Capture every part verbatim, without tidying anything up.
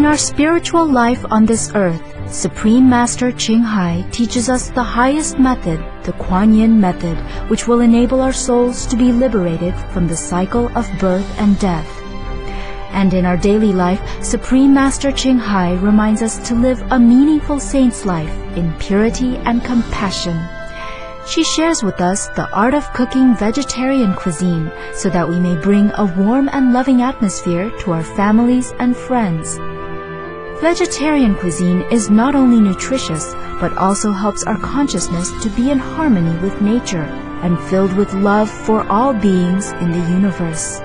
In our spiritual life on this earth, Supreme Master Ching Hai teaches us the highest method, the Kuan Yin method, which will enable our souls to be liberated from the cycle of birth and death. And in our daily life, Supreme Master Ching Hai reminds us to live a meaningful saint's life in purity and compassion. She shares with us the art of cooking vegetarian cuisine so that we may bring a warm and loving atmosphere to our families and friends. Vegetarian cuisine is not only nutritious, but also helps our consciousness to be in harmony with nature and filled with love for all beings in the universe.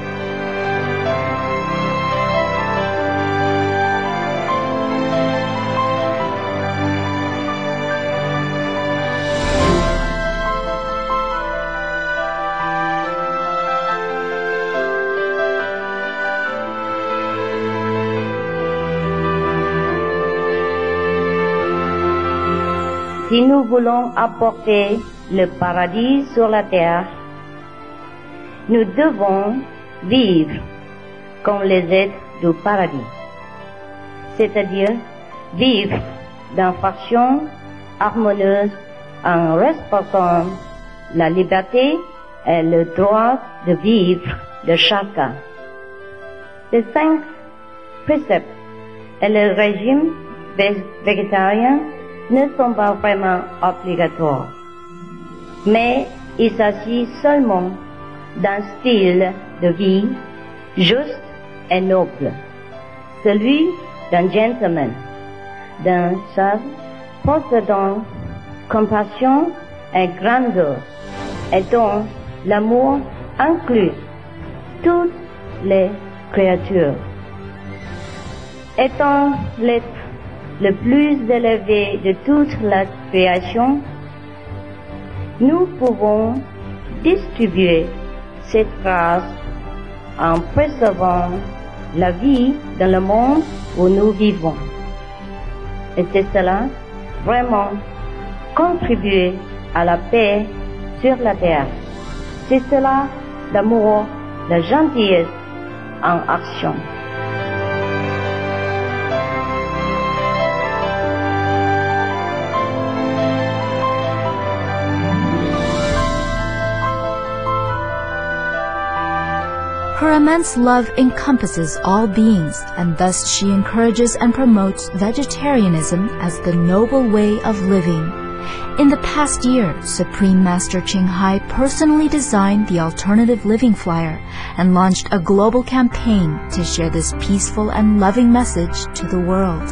Si nous voulons apporter le paradis sur la terre, nous devons vivre comme les êtres du paradis, c'est-à-dire vivre d'une façon harmonieuse en respectant la liberté et le droit de vivre de chacun. Les cinq préceptes et le régime végétarien ne sont pas vraiment obligatoires, mais il s'agit seulement d'un style de vie juste et noble, celui d'un gentleman, d'un sage possédant compassion et grandeur, et dont l'amour inclut toutes les créatures. Étant l'être le plus élevé de toute la création, nous pouvons distribuer cette grâce en préservant la vie dans le monde où nous vivons. Et c'est cela, vraiment, contribuer à la paix sur la terre. C'est cela, l'amour, la gentillesse en action. Her immense love encompasses all beings, and thus she encourages and promotes vegetarianism as the noble way of living. In the past year, Supreme Master Ching Hai personally designed the Alternative Living Flyer and launched a global campaign to share this peaceful and loving message to the world.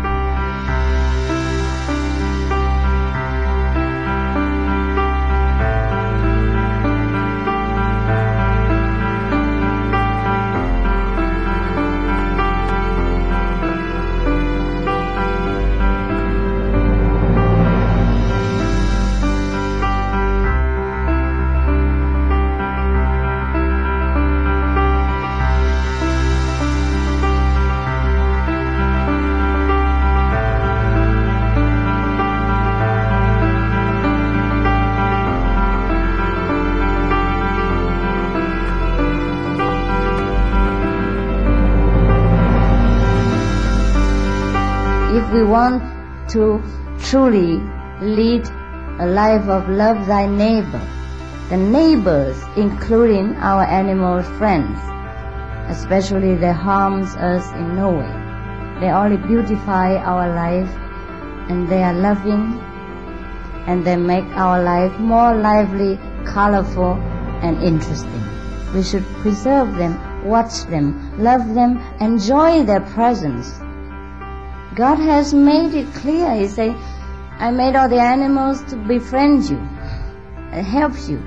If we want to truly lead a life of love thy neighbor, the neighbors, including our animal friends, especially they harms us in no way. They only beautify our life, and they are loving, and they make our life more lively, colorful, and interesting. We should preserve them, watch them, love them, enjoy their presence. God has made it clear. He said, I made all the animals to befriend you and help you.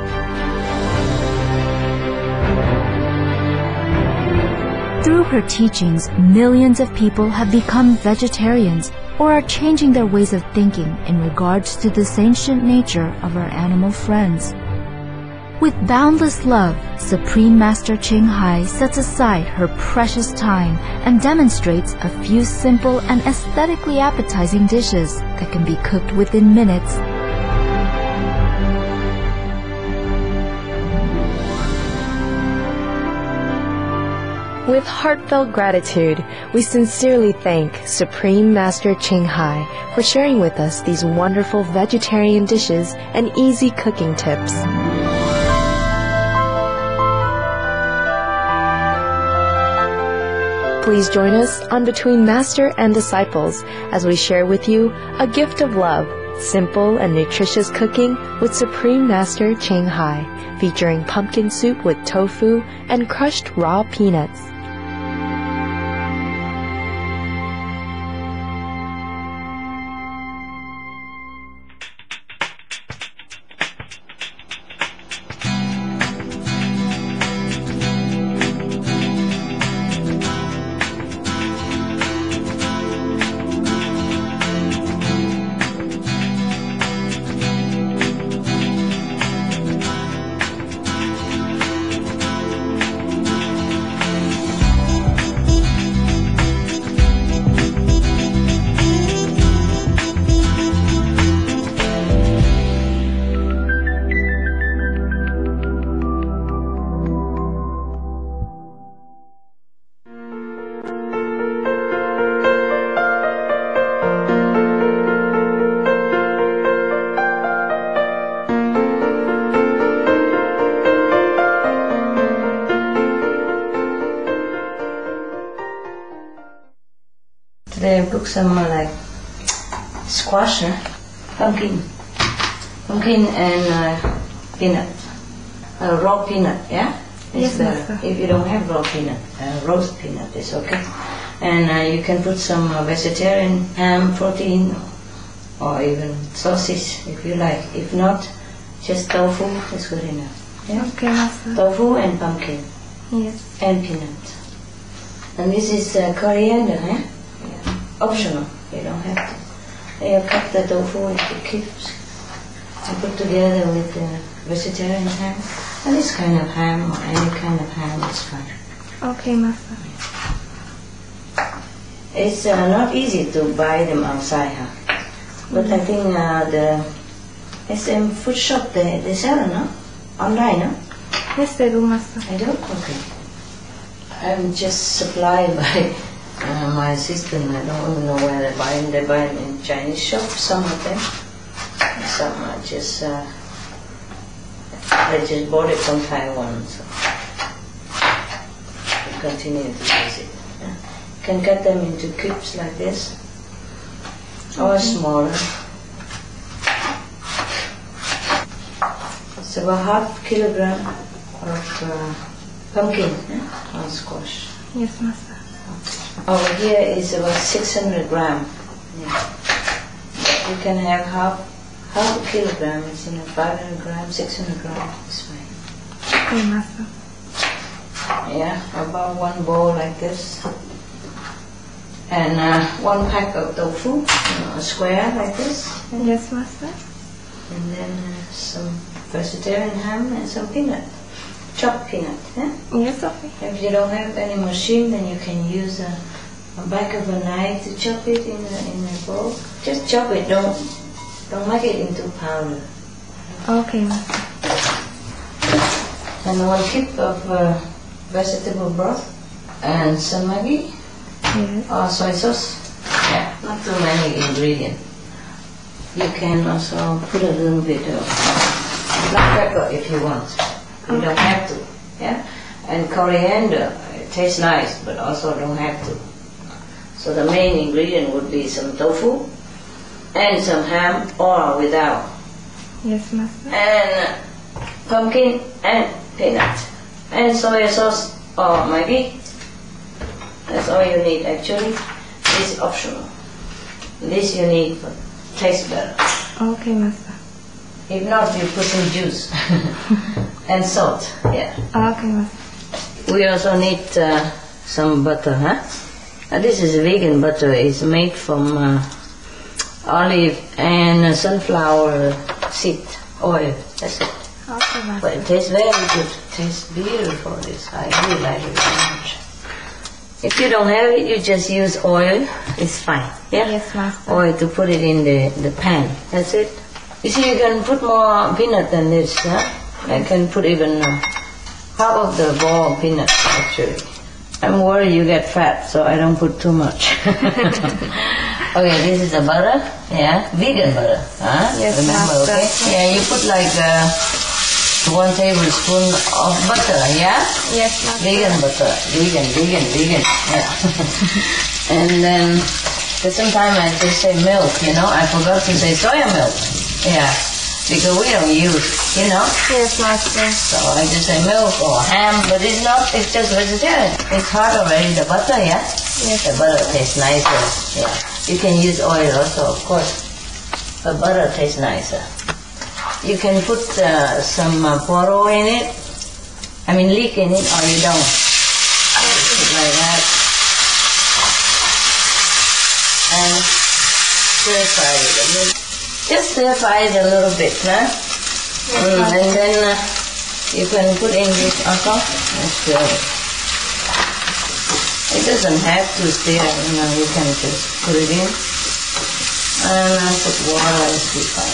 Through her teachings, millions of people have become vegetarians or are changing their ways of thinking in regards to the sentient nature of our animal friends. With boundless love, Supreme Master Ching Hai sets aside her precious time and demonstrates a few simple and aesthetically appetizing dishes that can be cooked within minutes. With heartfelt gratitude, we sincerely thank Supreme Master Ching Hai for sharing with us these wonderful vegetarian dishes and easy cooking tips. Please join us on Between Master and Disciples as we share with you a gift of love, simple and nutritious cooking with Supreme Master Ching Hai, featuring pumpkin soup with tofu and crushed raw peanuts. Today I cook some uh, like squash, huh? pumpkin, pumpkin and uh, peanut, uh, raw peanut, yeah? It's Yes, master. If you don't have raw peanut, uh, roast peanut is okay. And uh, you can put some uh, vegetarian ham, protein, or even sausage if you like. If not, just tofu is good enough. Yeah? Okay, master. Tofu and pumpkin Yes. and peanut. And this is uh, coriander, huh? Yeah. Optional, you don't have to. You cut the tofu into cubes and put together with the vegetarian ham. And this kind of ham or any kind of ham is fine. Okay, master. It's uh, not easy to buy them outside, huh? But I think uh, the S M food shop, they, they sell it, no? Online, no? Yes, they do, master. I don't? Okay. I'm just supplied by uh, my assistant. I don't even know where they buy them. They buy them in Chinese shops, some of them. Some are just, uh, they just bought it from Taiwan, so I continue to use it. Yeah. You can cut them into cubes like this, or smaller. It's about half kilogram of uh, pumpkin, yeah, or squash. Yes, master. Over here is about six hundred gram. Yeah. You can have half half a kilogram. It's in a five hundred gram, six hundred gram. This way. Okay, master. Yeah, about one bowl like this, and uh, one pack of tofu, you know, a square like this, Yes, master. and then uh, some vegetarian ham and some peanut, chopped peanut. Yeah? Yes, okay. If you don't have any machine, then you can use a, a back of a knife to chop it in a, in a bowl. Just chop it, don't don't make it into powder. Okay, master. And one cup of uh, vegetable broth and some Maggi Yes. or soy sauce. Yeah, not too many ingredients. You can also put a little bit of black pepper if you want. You don't have to. Yeah, and coriander. It tastes nice, but also don't have to. So the main ingredient would be some tofu and some ham, or without, Yes, master. and pumpkin and peanut and soy sauce or Maggi. That's all you need actually. This is optional. This you need for taste better. Okay, master. If not, you put some juice and salt. Yeah. Okay, master. We also need uh, some butter, huh? Uh, this is vegan butter. It's made from uh, olive and uh, sunflower seed oil. That's it. Okay, But master. it tastes very good. It tastes beautiful. This I really like it very much. If you don't have it, you just use oil. It's fine. Yeah. Yes, master. Oil to put it in the the pan. That's it. You see, you can put more peanut than this. Huh? I can put even uh, half of the ball of peanut actually. I'm worried you get fat, so I don't put too much. Okay, this is the butter, yeah, vegan butter, huh? Yes, remember, master. okay? Yeah, you put like uh, one tablespoon of butter, yeah? Yes, master. Vegan butter, vegan, vegan, vegan, yeah. And then, sometimes I just say milk, you know, I forgot to say soya milk, yeah, because we don't use, you know? Yes, master. So I just say milk or ham, but it's not, it's just vegetarian. It's hot already, the butter, yeah? Yes. The butter tastes nicer, yeah. You can use oil also, of course, but butter tastes nicer. You can put uh, some uh, poro in it, I mean leek in it, or you don't. Put it like that. And stir fry it a little. Just stir fry it a little bit, huh? Mm, and then uh, you can put in this also and stir it. It doesn't have to stir, you know, you can just put it in. And I put water and stir fry.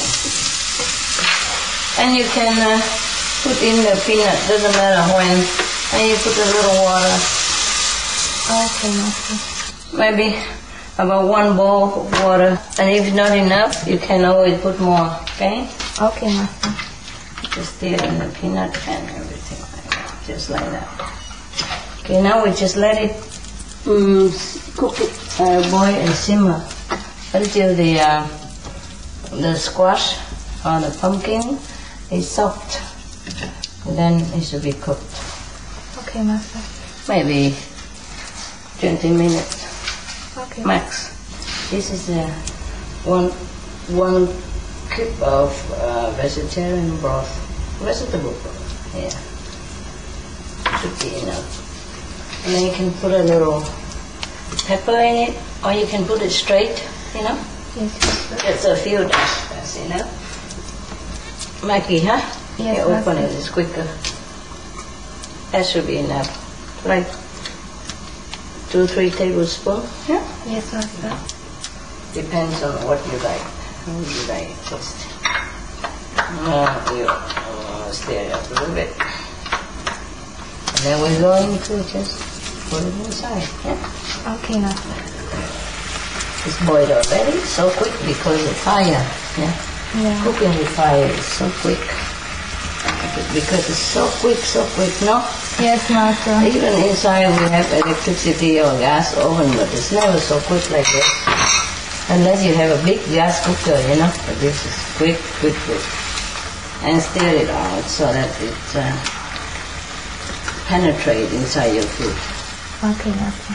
And you can uh, put in the peanut, doesn't matter when, and you put a little water. Okay, master. Maybe about one bowl of water. And if not enough, you can always put more, okay? Okay, master. Just stir in the peanut and everything like that, just like that. Okay, now we just let it um, cook it, uh, boil and simmer until the uh, the squash or the pumpkin is soft. And then it should be cooked. Okay, master. Maybe twenty minutes Okay. max. This is uh, one one cup of uh, vegetarian broth, vegetable broth. Yeah, should be enough. And then you can put a little pepper in it, or you can put it straight. You know, Yes, master. just a few dashes. That's enough. Maggie, huh? Yes, you open master. it, it's quicker. That should be enough. Like two, three tablespoons. Yeah. Yes, master. Depends on what you like. How you like it taste. Uh, you uh, stir it up a little bit. And then we're going to just put it inside. Yeah. Okay, master. It's boiled already, so quick because the fire. Yeah. Yeah. Cooking with fire is so quick. Because it's so quick, so quick, no? Yes, master. Even inside we have electricity or gas oven, but it's never so quick like this. Unless you have a big gas cooker, you know. But this is quick, quick, quick. And stir it out so that it uh, penetrates inside your food. Okay, master.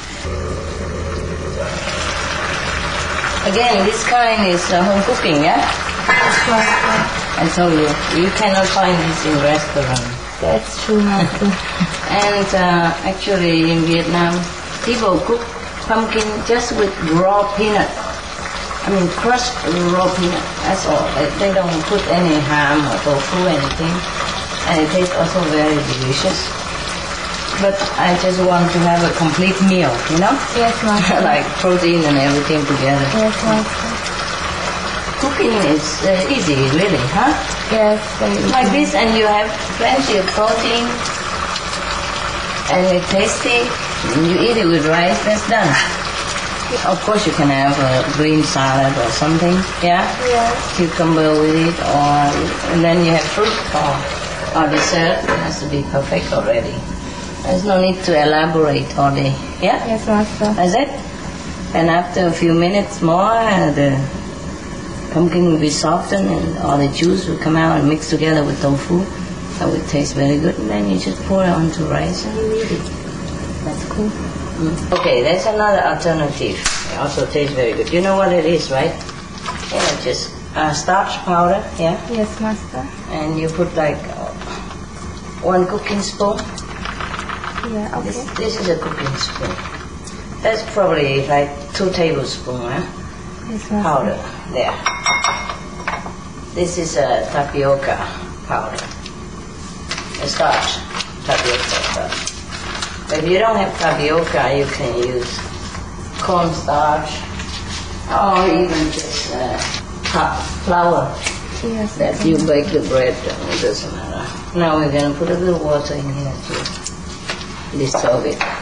Again, this kind is uh, home cooking, yeah? Yes, master. I told you, you cannot find this in restaurant. That's true, master. And uh, actually in Vietnam, people cook pumpkin just with raw peanut. I mean crushed raw peanut, that's all. They, they don't put any ham or tofu or anything. And it tastes also very delicious. But I just want to have a complete meal, you know? Yes, master. Like protein and everything together. Yes, master. Cooking is uh, easy, really, huh? Yes, very Like easy. this, and you have plenty of protein, and it's tasty. And you eat it with rice, that's done. Of course, you can have a green salad or something, yeah? Yes. Cucumber with it, or and then you have fruit or, or dessert. It has to be perfect already. There's no need to elaborate all day, yeah? Yes, master. That's it. And after a few minutes more, uh, the pumpkin will be softened and all the juice will come out and mix together with tofu. That will taste very good. And then you just pour it onto rice and you eat it. That's cool. Mm. Okay, there's another alternative. It also tastes very good. You know what it is, right? Yeah, just uh, starch powder, yeah? Yes, master. And you put like uh, one cooking spoon. Yeah, okay. This, this is a cooking spoon. That's probably like two tablespoons, huh? Yes, master. Powder there. This is a tapioca powder, a starch, tapioca starch. But if you don't have tapioca, you can use cornstarch or even just uh, flour Yes, that master. you bake the bread. It doesn't matter. Now we're going to put a little water in here to dissolve it.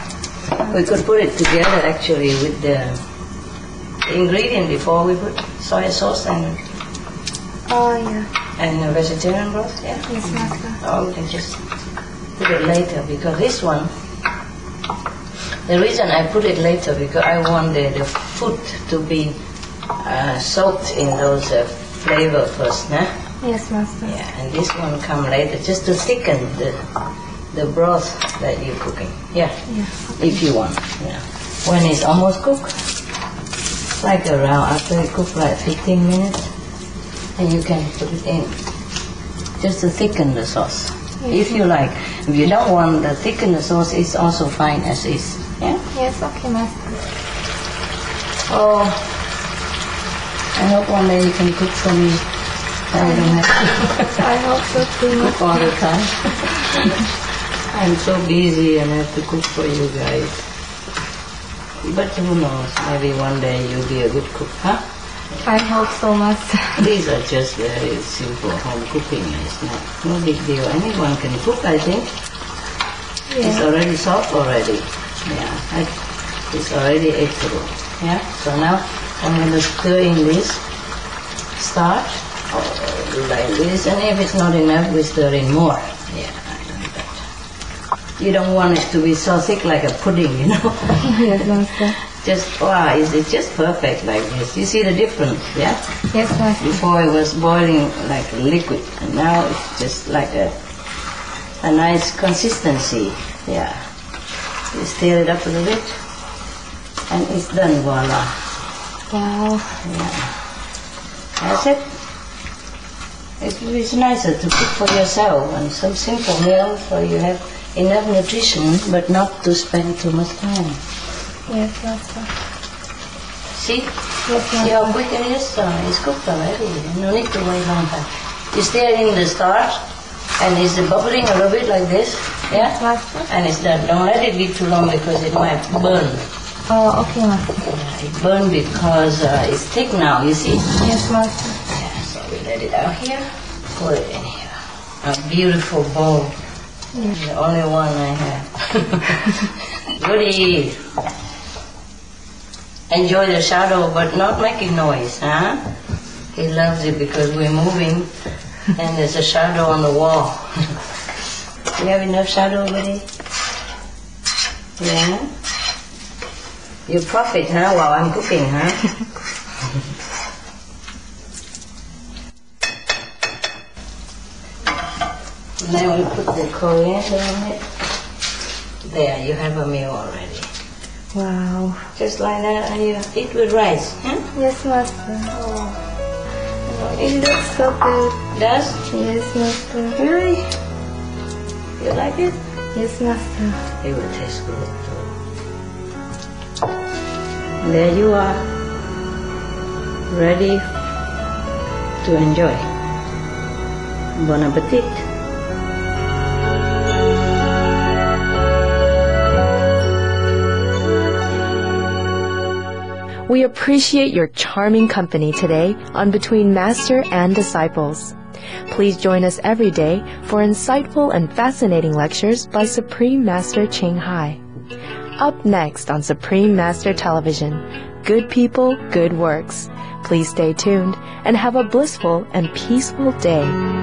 We could put it together actually with the ingredient before we put soy sauce and Oh, yeah. and uh, vegetarian broth. Yeah. Yes, Master. Or we can just put it later because this one. The reason I put it later because I want the, the food to be uh, soaked in those uh, flavor first, nah? Yes, Master. Yeah, and this one come later just to thicken the the broth that you're cooking. Yeah, Yeah. if you want. Yeah. When it's almost cooked, like around after it cook like fifteen minutes, and you can put it in just to thicken the sauce. If you like. If you don't want to thicken the sauce, it's also fine as is. Yeah. Yes, okay, Master. Oh, I hope one day you can cook for me. I don't have to I hope so too, cook Master. all the time. I'm so busy and I have to cook for you guys. But who knows? Maybe one day you'll be a good cook, huh? I hope so, Master. These are just very simple home cooking. It's not no big deal. Anyone can cook, I think. It's Yeah. already soft already. Yeah, I, it's already eatable. Yeah. So now I'm going to stir in this starch. Or do like this, and if it's not enough, we stir in more. Yeah, I like that. You don't want it to be so thick like a pudding, you know. Yes, Master. Just wow, it's, it's just perfect like this. You see the difference, yeah? Yes, Master. Before it was boiling like a liquid, and now it's just like a a nice consistency. Yeah. You stir it up a little bit, and it's done. Voila. Wow. Yeah. That's it. It is nicer to cook for yourself and some simple meal so you have enough nutrition, but not to spend too much time. Yes, Master. See? Yes, See how Master. quick it is? Uh, it's cooked already. No need to wait long time. You stir in the starch, and it's bubbling a little bit like this, yeah? Master. And it's done. Don't let it be too long because it might burn. Oh, okay, Master. Yeah, it burn because uh, it's thick now, you see? Yes, Master. Yeah, so we let it out here, put it in here. A beautiful bowl. The only one I have. Goodie. Enjoy the shadow, but not making noise, huh? He loves it because we're moving and there's a shadow on the wall. You have enough shadow, Goodie? Yeah? You profit, huh, while I'm cooking, huh? Then we put the coriander on it. There, you have a meal already. Wow. Just like that, and you eat with rice. Huh? Yes, Master. Oh. It looks so good. Does? Yes, Master. Really? You like it? Yes, Master. It will taste good too. There you are. Ready to enjoy. Bon appetit. We appreciate your charming company today on Between Master and Disciples. Please join us every day for insightful and fascinating lectures by Supreme Master Ching Hai. Up next on Supreme Master Television, Good People, Good Works. Please stay tuned and have a blissful and peaceful day.